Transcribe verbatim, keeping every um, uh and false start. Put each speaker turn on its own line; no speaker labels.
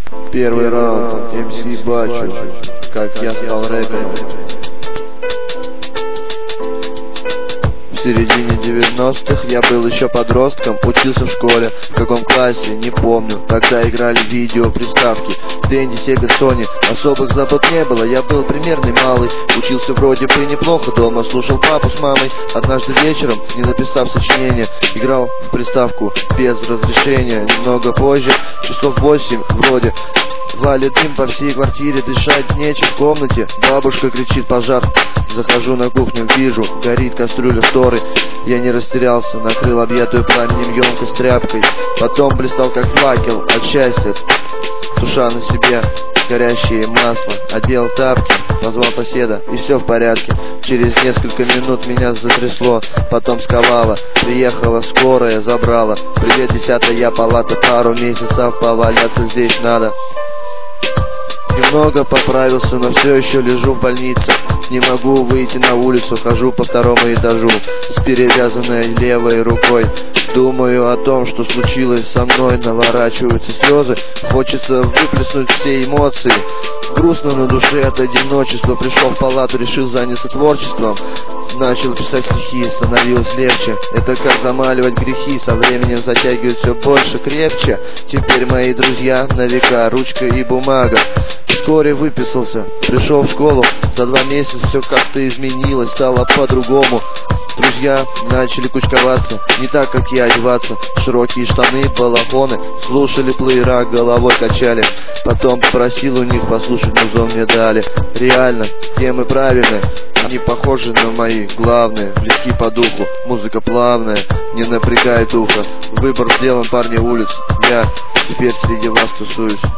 Первый раунд, эм си Бачу, как я стал рэпером. В середине девяностых я был еще подростком, учился в школе. В каком классе, не помню. Тогда играли видео, приставки, Денди, Сега, Сони. Особых забот не было, я был примерный малый. Учился вроде бы неплохо дома, слушал папу с мамой. Однажды вечером, не написав сочинение, играл в приставку без разрешения. Немного позже, часов восемь вроде, валит дым по всей квартире, дышать нечем в комнате. Бабушка кричит: пожар. Захожу на кухню, вижу, горит кастрюля шторы. Я не растерялся, накрыл объятую пламенем емкость тряпкой. Потом блистал как факел от счастья, туша на себе горящее масло. Одел тапки, позвал соседа, и все в порядке. Через несколько минут меня затрясло, потом сковало. Приехала скорая, забрала. Привет, десятая палата, пару месяцев поваляться здесь надо. Немного поправился, но все еще лежу в больнице. Не могу выйти на улицу, хожу по второму этажу с перевязанной левой рукой. Думаю о том, что случилось со мной, наворачиваются слезы. Хочется выплеснуть все эмоции. Грустно на душе от одиночества. Пришел в палату, решил заняться творчеством. Начал писать стихи, становилось легче. Это как замаливать грехи, со временем затягивает все больше, крепче. Теперь мои друзья на века, ручка и бумага. Вскоре выписался, пришел в школу. За два месяца все как-то изменилось, стало по-другому. Друзья начали кучковаться, не так, как я, одеваться. Широкие штаны, балахоны, слушали плеера, головой качали. Потом попросил у них послушать музон, мне дали. Реально, темы правильные, они похожи на мои, главные, близки по духу. Музыка плавная, не напрягает ухо. Выбор сделан, парни улиц, я теперь среди вас тусуюсь.